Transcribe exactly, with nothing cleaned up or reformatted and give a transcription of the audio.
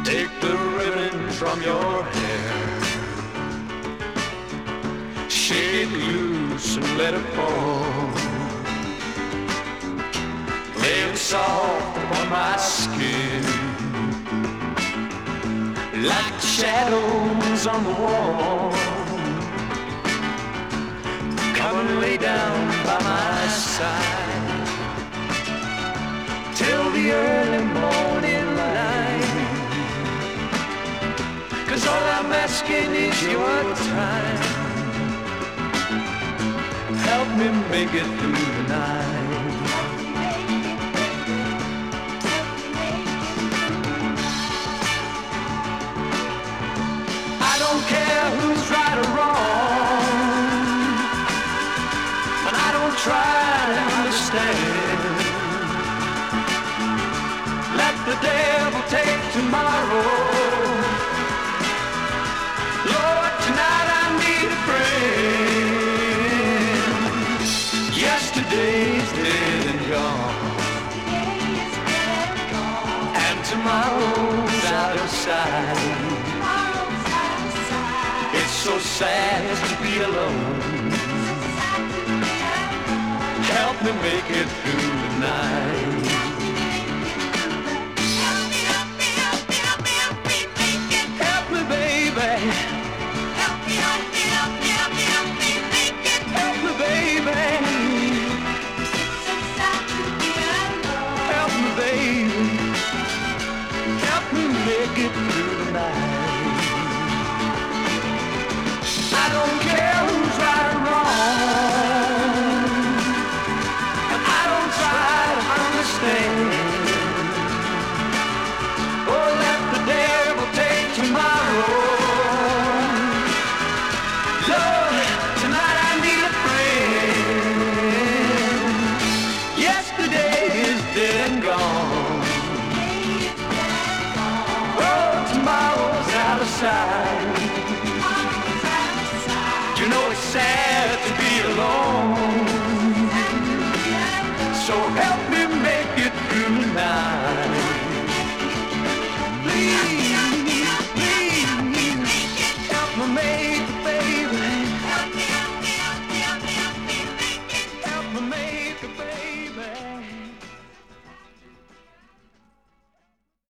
Take the ribbon from your hair, shake it loose and let it fall. Lay it soft upon my skin, like shadows on the wall. Come and lay down by my side till the early morning light. 'Cause all I'm asking is your time. Help me make it through the night. I don't care who's right or wrong, and I don't try to understand. Let the devil take tomorrow. Lord, tonight I need a friend. Yesterday's dead and gone, and tomorrow's out of sight. It's so sad to be alone. Help me make it through the night. Help me, baby. Help me, help me, help me, help me, help me make it. Help me, baby. Help me, baby. Help me make it through the night. I don't care who's right or wrong, and I don't try to understand. Oh, let the devil take tomorrow. Lord, tonight I need a friend. Yesterday is dead and gone. Oh, tomorrow's out of sight. You know it's sad to be alone.